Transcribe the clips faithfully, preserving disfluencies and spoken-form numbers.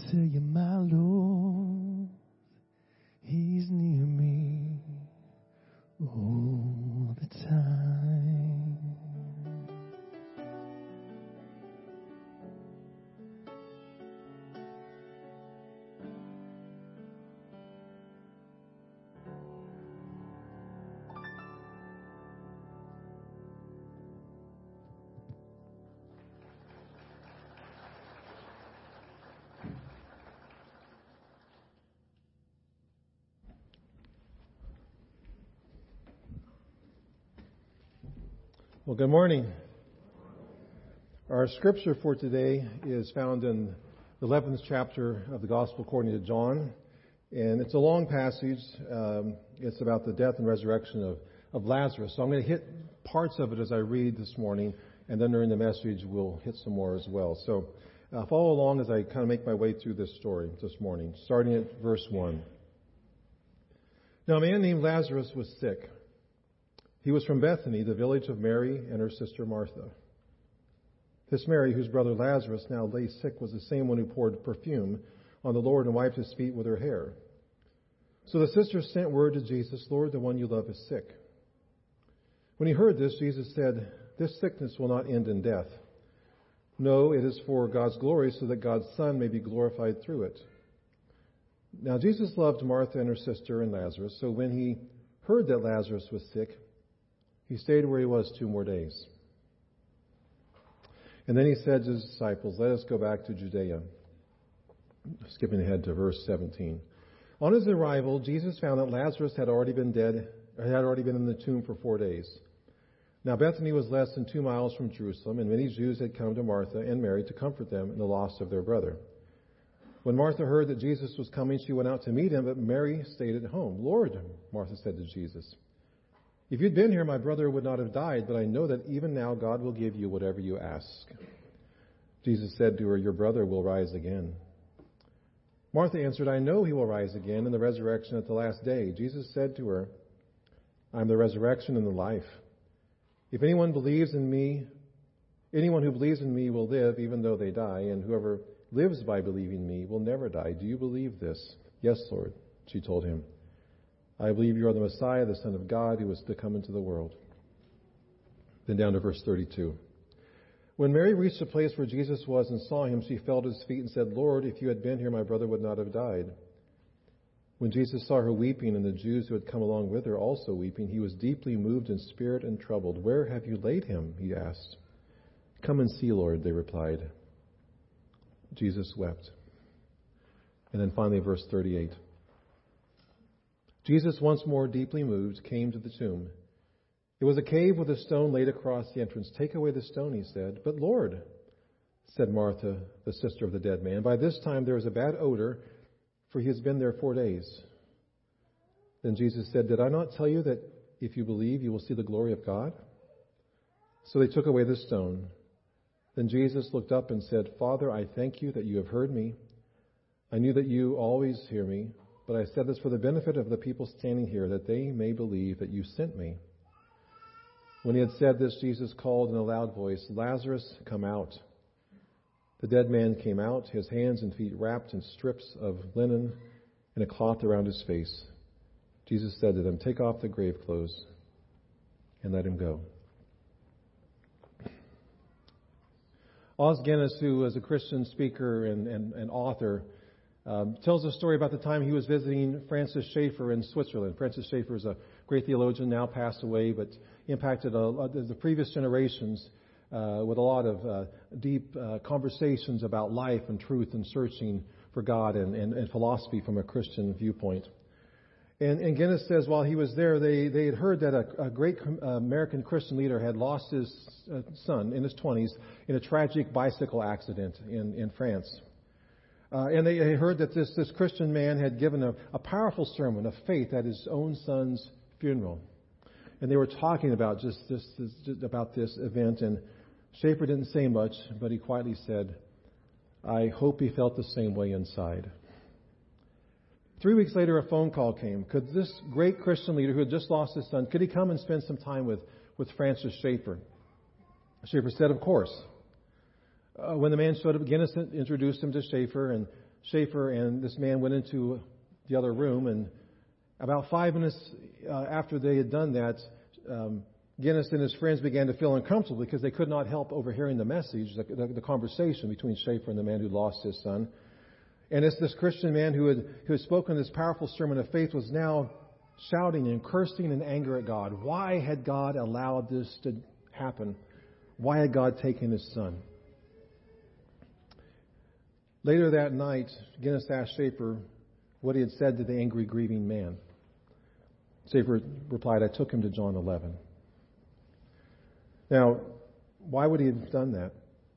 tell you, my Lord, He's near me all the time. Well, good morning. Our scripture for today is found in the eleventh chapter of the Gospel according to John. And it's a long passage. Um, it's about the death and resurrection of, of Lazarus. So I'm going to hit parts of it as I read this morning. And then during the message, we'll hit some more as well. So uh, follow along as I kind of make my way through this story this morning, starting at verse one. Now, a man named Lazarus was sick. He was from Bethany, the village of Mary and her sister Martha. This Mary, whose brother Lazarus now lay sick, was the same one who poured perfume on the Lord and wiped his feet with her hair. So the sisters sent word to Jesus, Lord, the one you love is sick. When he heard this, Jesus said, this sickness will not end in death. No, it is for God's glory, so that God's Son may be glorified through it. Now Jesus loved Martha and her sister and Lazarus, so when he heard that Lazarus was sick, he stayed where he was two more days. And then he said to his disciples, let us go back to Judea. Skipping ahead to verse seventeen. On his arrival, Jesus found that Lazarus had already been dead, or had already been in the tomb for four days. Now Bethany was less than two miles from Jerusalem, and many Jews had come to Martha and Mary to comfort them in the loss of their brother. When Martha heard that Jesus was coming, she went out to meet him, but Mary stayed at home. Lord, Martha said to Jesus, if you'd been here, my brother would not have died, but I know that even now God will give you whatever you ask. Jesus said to her, your brother will rise again. Martha answered, I know he will rise again in the resurrection at the last day. Jesus said to her, I am the resurrection and the life. If anyone believes in me, anyone who believes in me will live even though they die, and whoever lives by believing me will never die. Do you believe this? Yes, Lord, she told him. I believe you are the Messiah, the Son of God, who was to come into the world. Then down to verse thirty-two. When Mary reached the place where Jesus was and saw him, she fell at his feet and said, Lord, if you had been here, my brother would not have died. When Jesus saw her weeping and the Jews who had come along with her also weeping, he was deeply moved in spirit and troubled. Where have you laid him? He asked. Come and see, Lord, they replied. Jesus wept. And then finally, verse thirty-eight. Jesus, once more deeply moved, came to the tomb. It was a cave with a stone laid across the entrance. Take away the stone, he said. But Lord, said Martha, the sister of the dead man, by this time there is a bad odor, for he has been there four days. Then Jesus said, did I not tell you that if you believe, you will see the glory of God? So they took away the stone. Then Jesus looked up and said, Father, I thank you that you have heard me. I knew that you always hear me. But I said this for the benefit of the people standing here, that they may believe that you sent me. When he had said this, Jesus called in a loud voice, Lazarus, come out. The dead man came out, his hands and feet wrapped in strips of linen and a cloth around his face. Jesus said to them, take off the grave clothes and let him go. Os Guinness, who was a Christian speaker and, and, and author, Um, tells a story about the time he was visiting Francis Schaeffer in Switzerland. Francis Schaeffer is a great theologian, now passed away, but impacted a, a, the previous generations uh, with a lot of uh, deep uh, conversations about life and truth and searching for God and, and, and philosophy from a Christian viewpoint. And, and Guinness says while he was there, they, they had heard that a, a great uh, American Christian leader had lost his uh, son in his twenties in a tragic bicycle accident in, in France. Uh, and they heard that this, this Christian man had given a, a powerful sermon of faith at his own son's funeral. And they were talking about just this, this just about this event. And Schaeffer didn't say much, but he quietly said, I hope he felt the same way inside. Three weeks later, a phone call came. Could this great Christian leader who had just lost his son, could he come and spend some time with, with Francis Schaeffer? Schaeffer said, of course. Uh, when the man showed up, Guinness introduced him to Schaeffer, and Schaefer and this man went into the other room, and about five minutes uh, after they had done that, um, Guinness and his friends began to feel uncomfortable because they could not help overhearing the message, the, the, the conversation between Schaefer and the man who lost his son. And it's this Christian man who had, who had spoken this powerful sermon of faith was now shouting and cursing in anger at God. Why had God allowed this to happen? Why had God taken his son? Later that night, Guinness asked Schaefer what he had said to the angry, grieving man. Schaefer replied, I took him to John eleven. Now, why would he have done that?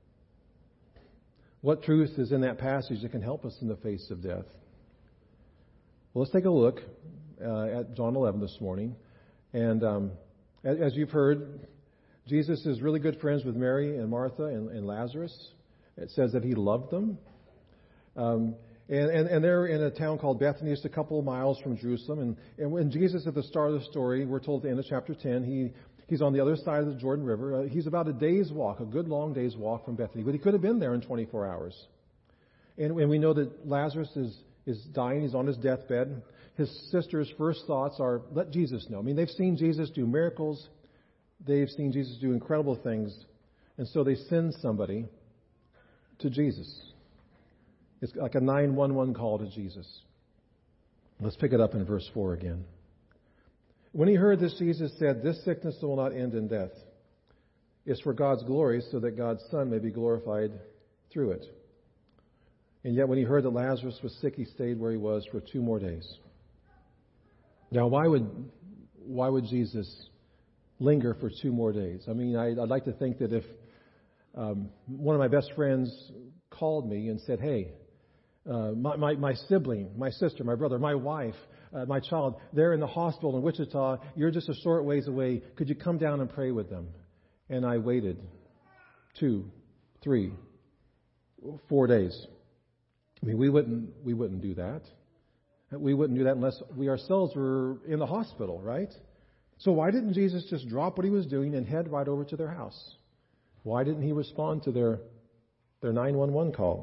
What truth is in that passage that can help us in the face of death? Well, let's take a look uh, at John eleven this morning. And um, as, as you've heard, Jesus is really good friends with Mary and Martha and, and Lazarus. It says that he loved them. Um, and, and, and they're in a town called Bethany, just a couple of miles from Jerusalem. And, and when Jesus, at the start of the story, we're told at the end of chapter ten, he He's on the other side of the Jordan River. Uh, he's about a day's walk, a good long day's walk from Bethany. But he could have been there in twenty-four hours. And, and we know that Lazarus is, is dying. He's on his deathbed. His sister's first thoughts are, let Jesus know. I mean, they've seen Jesus do miracles. They've seen Jesus do incredible things. And so they send somebody to Jesus. It's like a nine one one call to Jesus. Let's pick it up in verse four again. When he heard this, Jesus said, this sickness will not end in death. It's for God's glory, so that God's Son may be glorified through it. And yet when he heard that Lazarus was sick, he stayed where he was for two more days. Now, why would why would Jesus linger for two more days? I mean, I, I'd like to think that if um, one of my best friends called me and said, hey, uh, my, my, my sibling, my sister, my brother, my wife, Uh, my child, they're in the hospital in Wichita. You're just a short ways away. Could you come down and pray with them? And I waited two, three, four days. I mean, we wouldn't we wouldn't do that. We wouldn't do that unless we ourselves were in the hospital, right? So why didn't Jesus just drop what he was doing and head right over to their house? Why didn't he respond to their their nine one one call?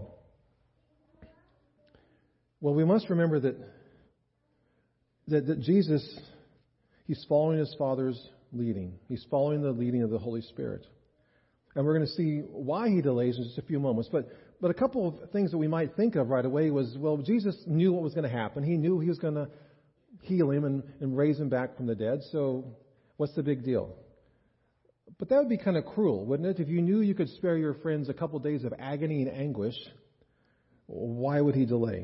Well, we must remember that That, that Jesus, he's following his Father's leading. He's following the leading of the Holy Spirit. And we're going to see why he delays in just a few moments. But but a couple of things that we might think of right away was, well, Jesus knew what was going to happen. He knew he was going to heal him and, and raise him back from the dead. So what's the big deal? But that would be kind of cruel, wouldn't it? If you knew you could spare your friends a couple of days of agony and anguish, why would he delay?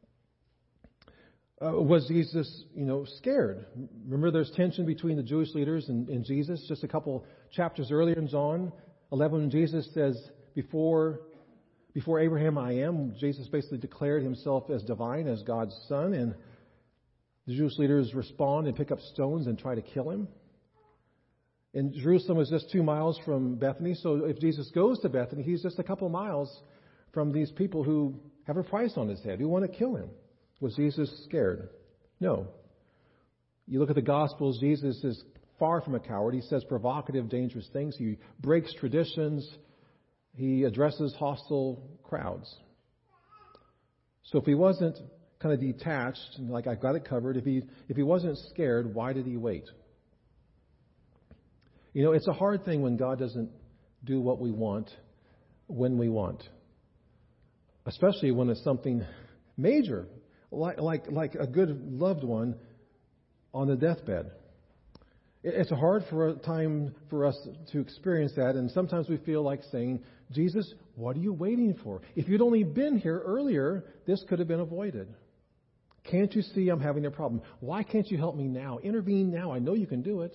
Uh, was Jesus, you know, scared? Remember, there's tension between the Jewish leaders and, and Jesus. Just a couple chapters earlier in John eleven, Jesus says, before, before Abraham I am, Jesus basically declared himself as divine, as God's son. And the Jewish leaders respond and pick up stones and try to kill him. And Jerusalem was just two miles from Bethany. So if Jesus goes to Bethany, he's just a couple miles from these people who have a price on his head, who want to kill him. Was Jesus scared? No. You look at the Gospels, Jesus is far from a coward. He says provocative, dangerous things. He breaks traditions. He addresses hostile crowds. So if he wasn't kind of detached, like I've got it covered, if he if he wasn't scared, why did he wait? You know, it's a hard thing when God doesn't do what we want when we want. Especially when it's something major. Like, like like a good loved one on the deathbed. It's a hard for a time for us to experience that, and sometimes we feel like saying, Jesus, what are you waiting for? If you'd only been here earlier, this could have been avoided. Can't you see I'm having a problem? Why can't you help me now? Intervene now. I know you can do it.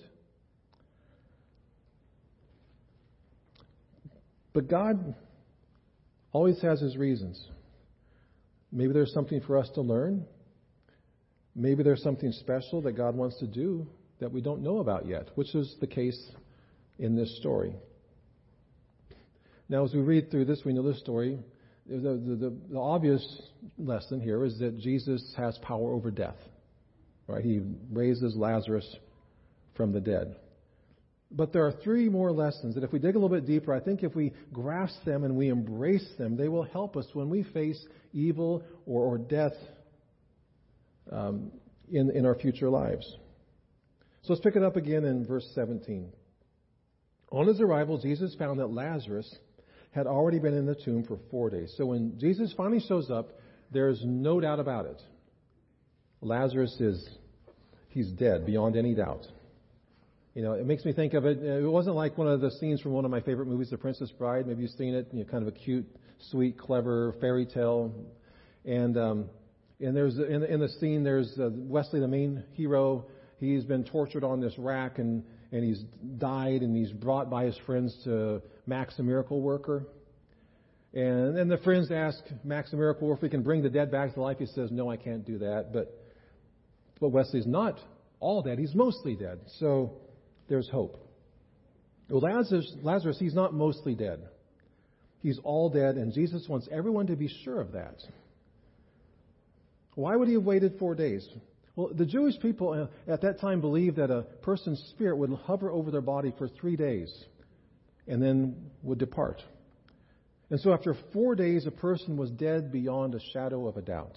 But God always has his reasons. Maybe there's something for us to learn. Maybe there's something special that God wants to do that we don't know about yet, which is the case in this story. Now, as we read through this, we know this story. The, the, the, the obvious lesson here is that Jesus has power over death. Right? He raises Lazarus from the dead. But there are three more lessons that if we dig a little bit deeper, I think if we grasp them and we embrace them, they will help us when we face evil or, or death um, in, in our future lives. So let's pick it up again in verse seventeen. On his arrival, Jesus found that Lazarus had already been in the tomb for four days. So when Jesus finally shows up, there's no doubt about it. Lazarus is, he's dead beyond any doubt. You know, it makes me think of it. It wasn't like one of the scenes from one of my favorite movies, The Princess Bride. Maybe you've seen it. You know, kind of a cute, sweet, clever fairy tale. And um, and there's in, in the scene, there's uh, Wesley, the main hero. He's been tortured on this rack, and and he's died, and he's brought by his friends to Max, the miracle worker. And then the friends ask Max, the miracle worker, if he can bring the dead back to life. He says, "No, I can't do that." But but Wesley's not all dead. He's mostly dead. So there's hope. Well, Lazarus, Lazarus, he's not mostly dead. He's all dead, and Jesus wants everyone to be sure of that. Why would he have waited four days? Well, the Jewish people at that time believed that a person's spirit would hover over their body for three days and then would depart. And so after four days, a person was dead beyond a shadow of a doubt.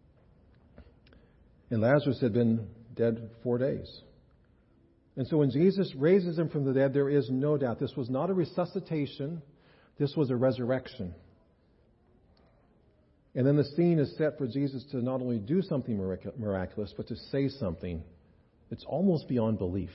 And Lazarus had been dead four days. And so when Jesus raises him from the dead, there is no doubt. This was not a resuscitation. This was a resurrection. And then the scene is set for Jesus to not only do something mirac- miraculous, but to say something that's almost beyond belief.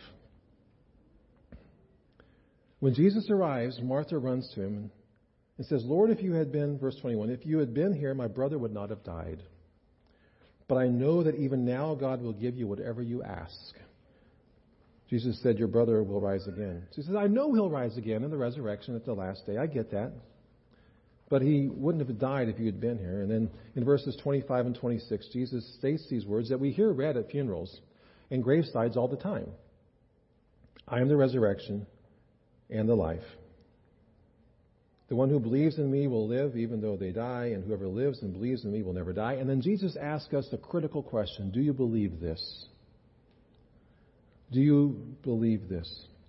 When Jesus arrives, Martha runs to him and says, "Lord, if you had been," verse twenty-one, "if you had been here, my brother would not have died. But I know that even now God will give you whatever you ask." Jesus said, "Your brother will rise again." She says, "I know he'll rise again in the resurrection at the last day. I get that. But he wouldn't have died if you had been here." And then in verses twenty-five and twenty-six, Jesus states these words that we hear read at funerals and gravesides all the time. "I am the resurrection and the life. The one who believes in me will live even though they die, and whoever lives and believes in me will never die." And then Jesus asks us the critical question, do you believe this? Do you believe this?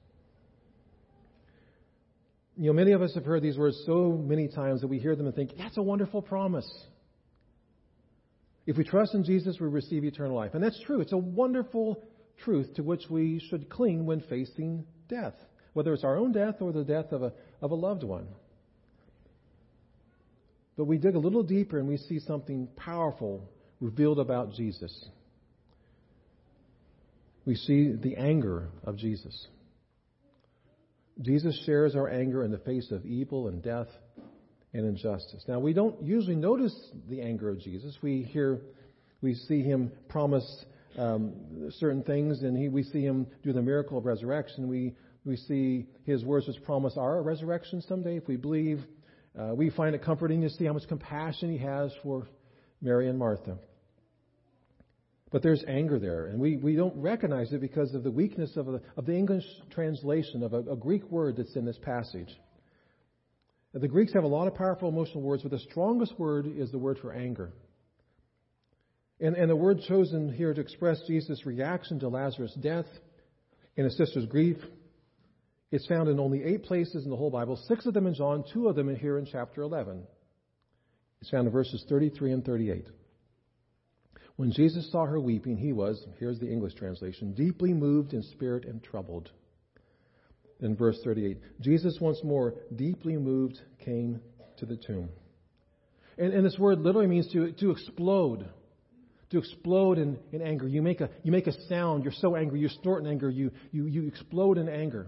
You know, many of us have heard these words so many times that we hear them and think, that's a wonderful promise. If we trust in Jesus, we receive eternal life. And that's true. It's a wonderful truth to which we should cling when facing death, whether it's our own death or the death of a, of a loved one. But we dig a little deeper and we see something powerful revealed about Jesus. We see the anger of Jesus. Jesus shares our anger in the face of evil and death and injustice. Now, we don't usually notice the anger of Jesus. We hear, we see him promise um, certain things, and he, we see him do the miracle of resurrection. We we see his words which promise our resurrection someday if we believe. Uh, we find it comforting to see how much compassion he has for Mary and Martha. But there's anger there, and we, we don't recognize it because of the weakness of, a, of the English translation of a, a Greek word that's in this passage. The Greeks have a lot of powerful emotional words, but the strongest word is the word for anger. And, and the word chosen here to express Jesus' reaction to Lazarus' death and his sister's grief, it's found in only eight places in the whole Bible, six of them in John, two of them in here in chapter eleven. It's found in verses thirty-three and thirty-eight. When Jesus saw her weeping, he was, here's the English translation, deeply moved in spirit and troubled. In verse thirty-eight, Jesus once more, deeply moved, came to the tomb. And, and this word literally means to, to explode. To explode in, in anger. You make a you make a sound, you're so angry, you snort in anger, you you, you explode in anger.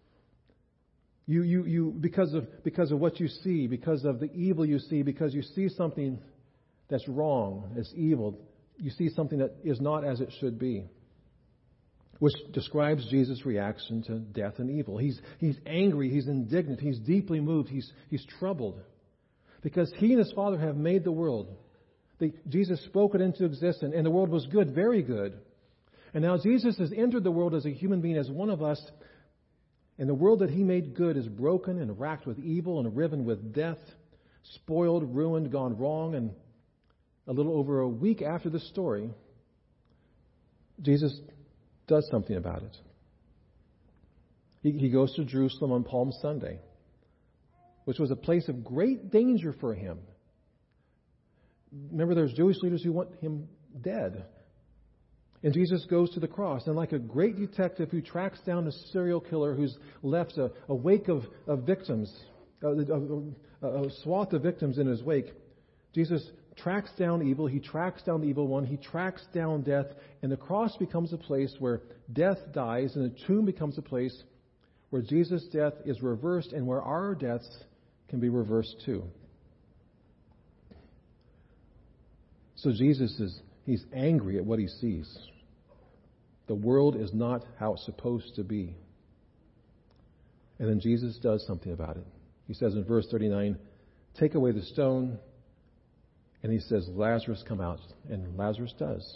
You you you because of because of what you see, because of the evil you see, because you see something that's wrong, that's evil. You see something that is not as it should be, which describes Jesus' reaction to death and evil. He's he's angry, he's indignant, he's deeply moved, he's he's troubled. Because he and his Father have made the world. They, Jesus spoke it into existence, and the world was good, very good. And now Jesus has entered the world as a human being, as one of us, and the world that he made good is broken and racked with evil and riven with death, spoiled, ruined, gone wrong. And a little over a week after the story, Jesus does something about it. He, he goes to Jerusalem on Palm Sunday, which was a place of great danger for him. Remember, there's Jewish leaders who want him dead. And Jesus goes to the cross, and like a great detective who tracks down a serial killer who's left a, a wake of, of victims, a, a, a swath of victims in his wake, Jesus tracks down evil. He tracks down the evil one. He tracks down death. And the cross becomes a place where death dies, and the tomb becomes a place where Jesus' death is reversed and where our deaths can be reversed too. So Jesus is, he's angry at what he sees. The world is not how it's supposed to be. And then Jesus does something about it. He says in verse thirty-nine, take away the stone. And he says, Lazarus, come out. And Lazarus does.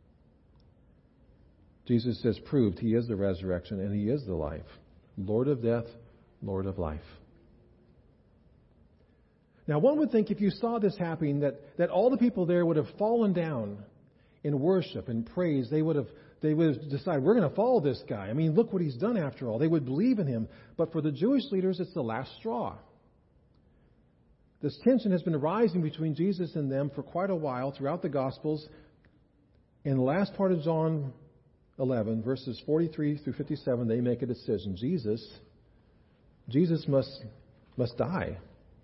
Jesus says, proved he is the resurrection and he is the life. Lord of death, Lord of life. Now, one would think if you saw this happening, that, that all the people there would have fallen down in worship and praise. They would have they would have decided, we're going to follow this guy. I mean, look what he's done after all. They would believe in him. But for the Jewish leaders, it's the last straw. This tension has been rising between Jesus and them for quite a while throughout the Gospels. In the last part of John eleven, verses forty-three through fifty-seven, they make a decision. Jesus, Jesus must, must die.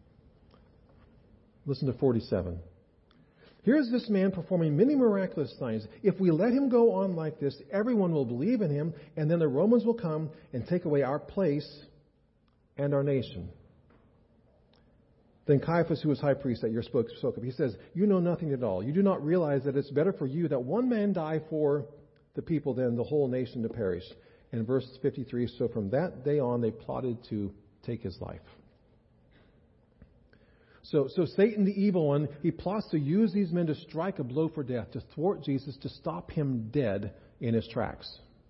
Listen to forty-seven. Here's this man performing many miraculous signs. If we let him go on like this, everyone will believe in him, and then the Romans will come and take away our place and our nation. Then Caiaphas, who was high priest that year, spoke, spoke up. He says, you know nothing at all. You do not realize that it's better for you that one man die for the people than the whole nation to perish. And verse fifty-three, so from that day on, they plotted to take his life. So, so Satan, the evil one, he plots to use these men to strike a blow for death, to thwart Jesus, to stop him dead in his tracks.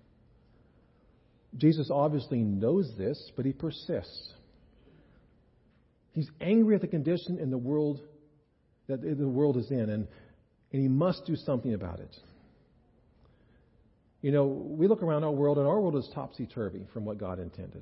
Jesus obviously knows this, but he persists. He's angry at the condition in the world that the world is in, and, and he must do something about it. You know, we look around our world, and our world is topsy-turvy from what God intended.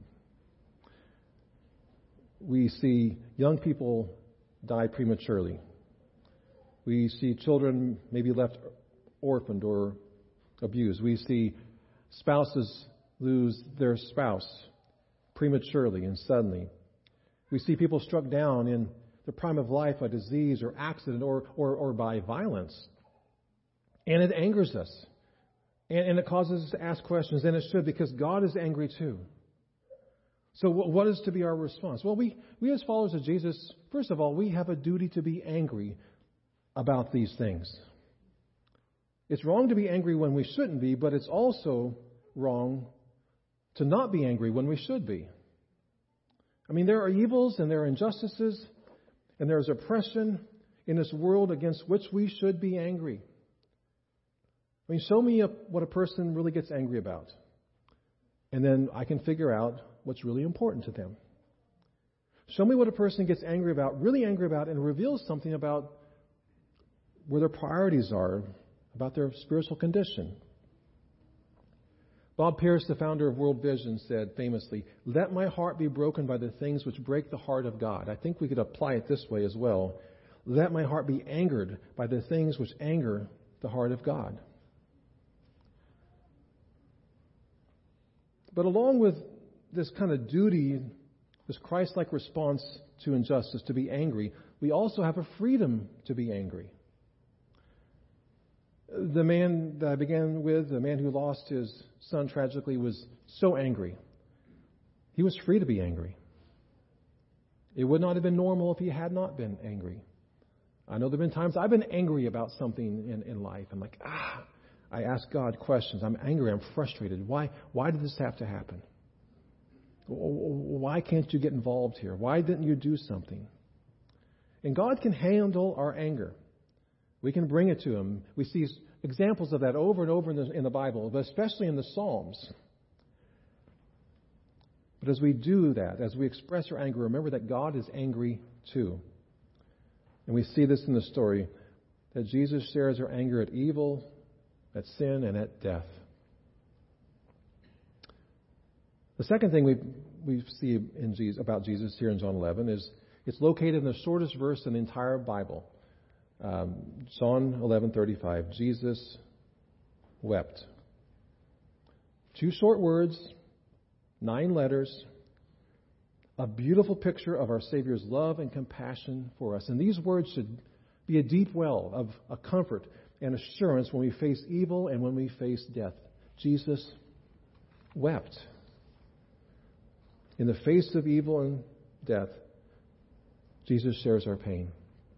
We see young people die prematurely. We see children maybe left orphaned or abused. We see spouses lose their spouse prematurely and suddenly. We see people struck down in the prime of life by disease or accident or, or, or by violence. And it angers us. And, and it causes us to ask questions, and it should, because God is angry too. So what is to be our response? Well, we, we as followers of Jesus, first of all, we have a duty to be angry about these things. It's wrong to be angry when we shouldn't be, but it's also wrong to not be angry when we should be. I mean, there are evils and there are injustices and there is oppression in this world against which we should be angry. I mean, show me a, what a person really gets angry about, and then I can figure out what's really important to them. Show me what a person gets angry about, really angry about, and reveals something about where their priorities are, about their spiritual condition. Bob Pierce, the founder of World Vision, said famously, let my heart be broken by the things which break the heart of God. I think we could apply it this way as well. Let my heart be angered by the things which anger the heart of God. But along with this kind of duty, this Christ-like response to injustice, to be angry, we also have a freedom to be angry. The man that I began with, the man who lost his son tragically, was so angry. He was free to be angry. It would not have been normal if he had not been angry. I know there have been times I've been angry about something in, in life. I'm like, ah, I ask God questions. I'm angry. I'm frustrated. Why, why did this have to happen? Why can't you get involved here? Why didn't you do something? And God can handle our anger. We can bring it to Him. We see examples of that over and over in the, in the Bible, but especially in the Psalms. But as we do that, as we express our anger, remember that God is angry too. And we see this in the story, that Jesus shares our anger at evil, at sin, and at death. The second thing we we see in Jesus, about Jesus here in John eleven is it's located in the shortest verse in the entire Bible. Um, John eleven thirty-five. Jesus wept. Two short words, nine letters, a beautiful picture of our Savior's love and compassion for us. And these words should be a deep well of a comfort and assurance when we face evil and when we face death. Jesus wept. In the face of evil and death, Jesus shares our pain.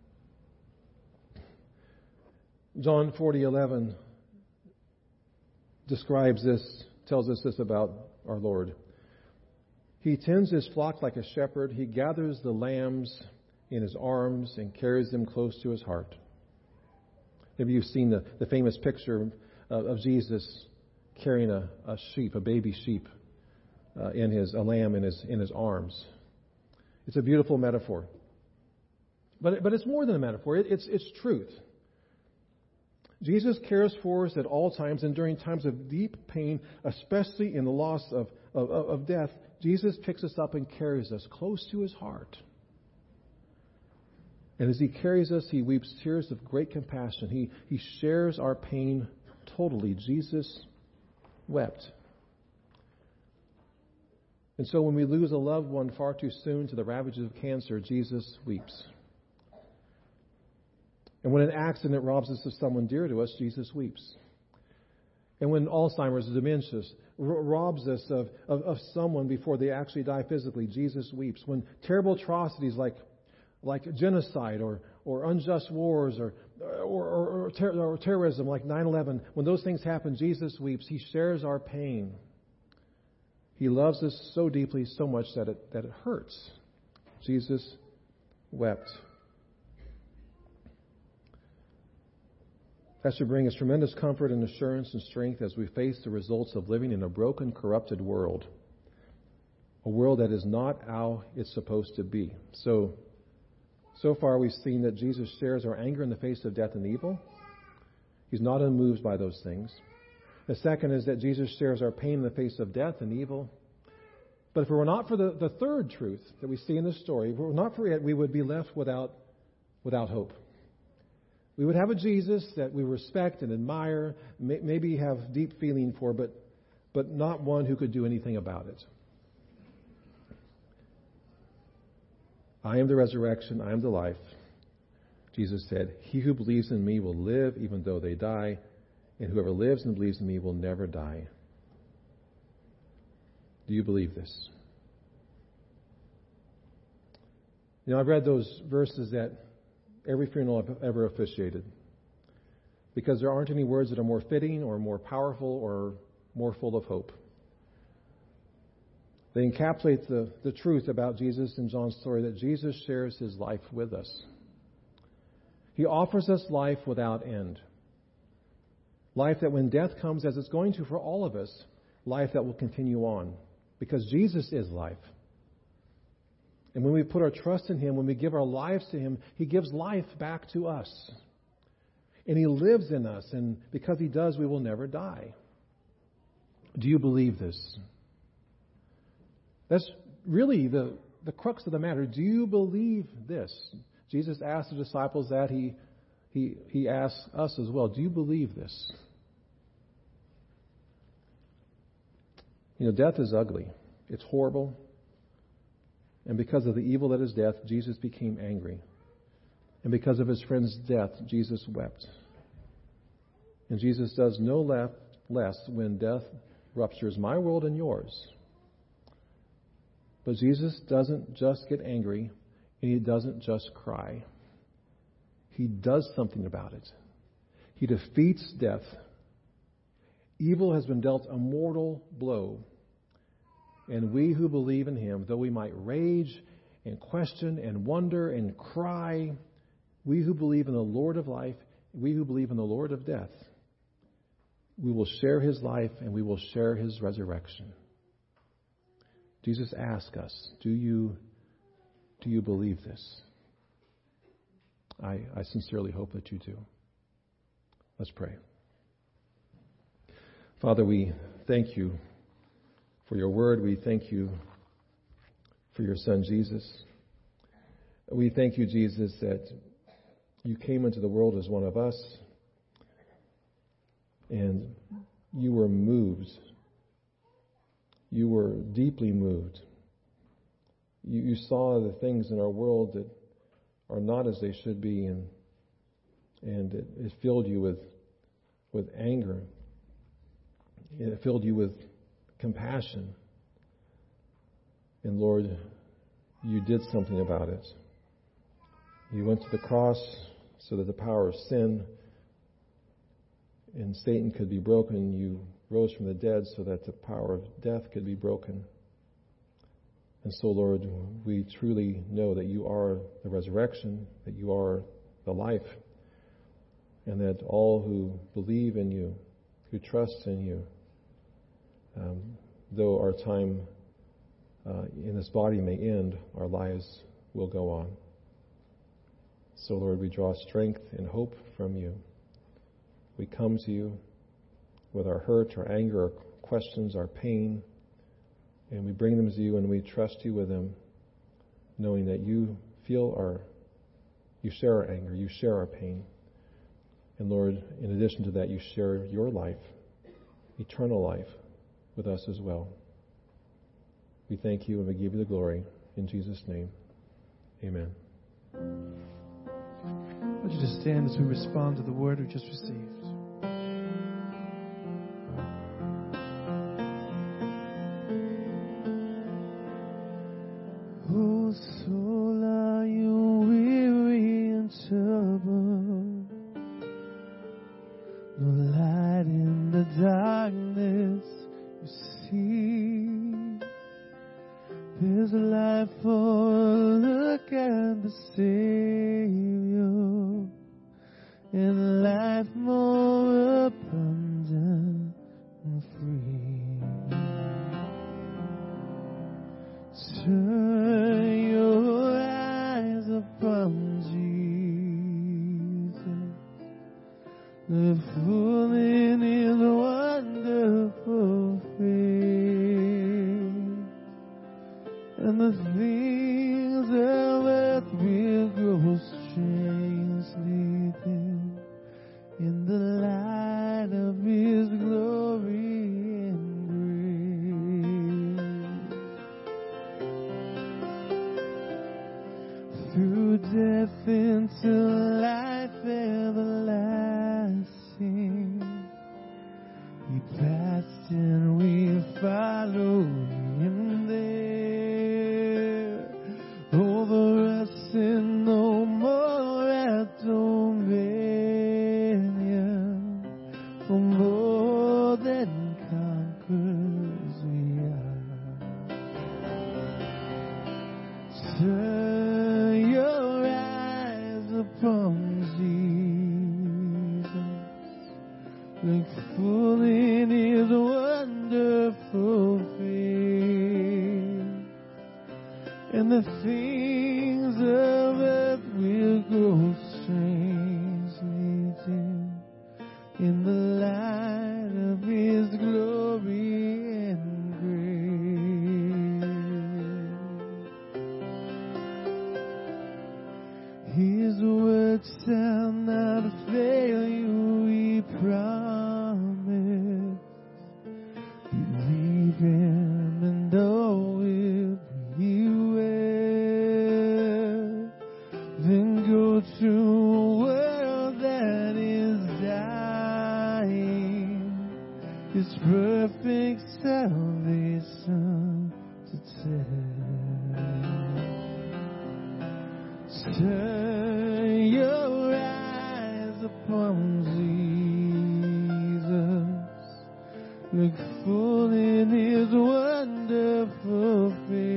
John forty eleven describes this, tells us this about our Lord. He tends his flock like a shepherd. He gathers the lambs in his arms and carries them close to his heart. Maybe you've seen the, the famous picture of, of Jesus carrying a, a sheep, a baby sheep, uh, in his a lamb in his in his arms. It's a beautiful metaphor, but but it's more than a metaphor. It, it's it's truth. Jesus cares for us at all times, and during times of deep pain, especially in the loss of, of, of death, Jesus picks us up and carries us close to his heart. And as he carries us, he weeps tears of great compassion. He, he shares our pain totally. Jesus wept. And so when we lose a loved one far too soon to the ravages of cancer, Jesus weeps. And when an accident robs us of someone dear to us, Jesus weeps. And when Alzheimer's or dementia r- robs us of, of, of someone before they actually die physically, Jesus weeps. When terrible atrocities like like genocide or, or unjust wars or or, or, or, ter- or terrorism like nine eleven, when those things happen, Jesus weeps. He shares our pain. He loves us so deeply, so much that it that it hurts. Jesus wept. That should bring us tremendous comfort and assurance and strength as we face the results of living in a broken, corrupted world. A world that is not how it's supposed to be. So, so far we've seen that Jesus shares our anger in the face of death and evil. He's not unmoved by those things. The second is that Jesus shares our pain in the face of death and evil. But if it were not for the, the third truth that we see in this story, if it were not for it, we would be left without, without hope. We would have a Jesus that we respect and admire, may, maybe have deep feeling for, but, but not one who could do anything about it. I am the resurrection, I am the life. Jesus said, he who believes in me will live even though they die, and whoever lives and believes in me will never die. Do you believe this? You know, I've read those verses that every funeral I've ever officiated, because there aren't any words that are more fitting or more powerful or more full of hope. They encapsulate the, the truth about Jesus in John's story, that Jesus shares his life with us. He offers us life without end. Life that when death comes, as it's going to for all of us, life that will continue on, because Jesus is life. And when we put our trust in him, when we give our lives to him, he gives life back to us. And he lives in us, and because he does, we will never die. Do you believe this? That's really the, the crux of the matter. Do you believe this? Jesus asked the disciples that. He, he, he asks us as well. Do you believe this? You know, death is ugly. It's horrible. And because of the evil that is death, Jesus became angry. And because of his friend's death, Jesus wept. And Jesus does no less when death ruptures my world and yours. But Jesus doesn't just get angry, and he doesn't just cry. He does something about it. He defeats death. Evil has been dealt a mortal blow. And we who believe in him, though we might rage and question and wonder and cry, we who believe in the Lord of life, we who believe in the Lord of death, we will share his life and we will share his resurrection. Jesus asks us, do you, do you believe this? I, I sincerely hope that you do. Let's pray. Father, we thank you for your word. We thank you for your son, Jesus. We thank you, Jesus, that you came into the world as one of us, and you were moved. You were deeply moved. You, you saw the things in our world that are not as they should be, and and it, it filled you with with anger. It filled you with compassion. And Lord, you did something about it. You went to the cross so that the power of sin and Satan could be broken. You rose from the dead so that the power of death could be broken. And so, Lord, we truly know that you are the resurrection, that you are the life, and that all who believe in you, who trust in you, um, though our time uh, in this body may end, our lives will go on. So, Lord, we draw strength and hope from you. We come to you with our hurt, our anger, our questions, our pain, and we bring them to you and we trust you with them, knowing that you feel our, you share our anger, you share our pain. And Lord, in addition to that, you share your life, eternal life, with us as well. We thank you and we give you the glory. In Jesus' name, amen. I want you to stand as we respond to the word we just received. Oh, soul, are you weary and troubled? No light in the darkness you see. There's a life for a look at the Savior, and life more abundant and free. Turn your eyes upon Jesus, look full in His wonderful face, and the things of earth will grow strangely dim in the light of His glory and grace. Through death into life everlasting, He passed and we followed Him there. Over us and no more at dominion, for more than conquerors we are. Turn your eyes upon Jesus, look full in His wonderful face, and the things of earth will grow strangely dim in the light of His glory and grace. His word shall not fail you, He promised. Believe Him and all will be well. Then go to a world that is dying, His perfect salvation to tell. Turn your eyes upon Jesus, look full in His wonderful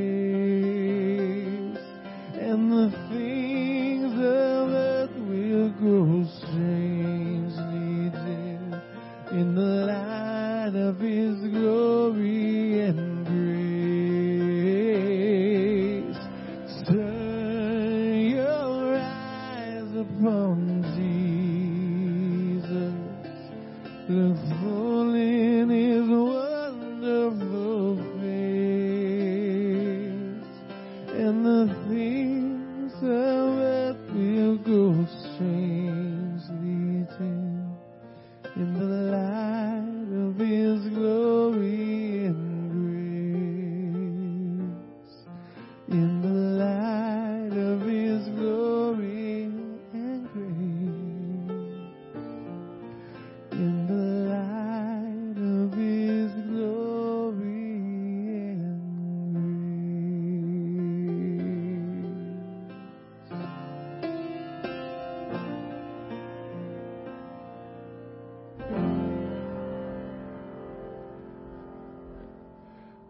face, and the things of earth will grow strangely dim in the light of His glory and grace. Turn your eyes upon Jesus, look full in His wonderful face,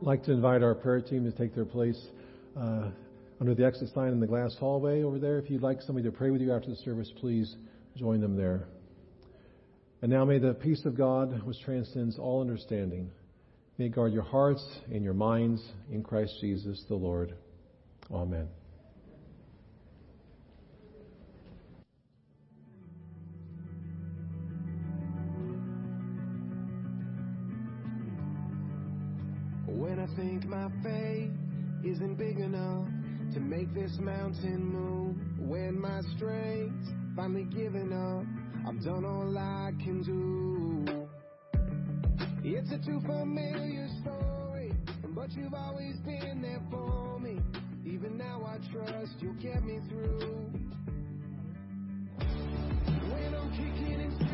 like to invite our prayer team to take their place uh, under the exit sign in the glass hallway over there. If you'd like somebody to pray with you after the service, please join them there. And now may the peace of God, which transcends all understanding, may it guard your hearts and your minds in Christ Jesus the Lord. Amen. When I think my faith isn't big enough to make this mountain move, when my strength's finally given up, I've done all I can do. It's a too familiar story, but you've always been there for me. Even now I trust you'll get me through. When I'm kicking and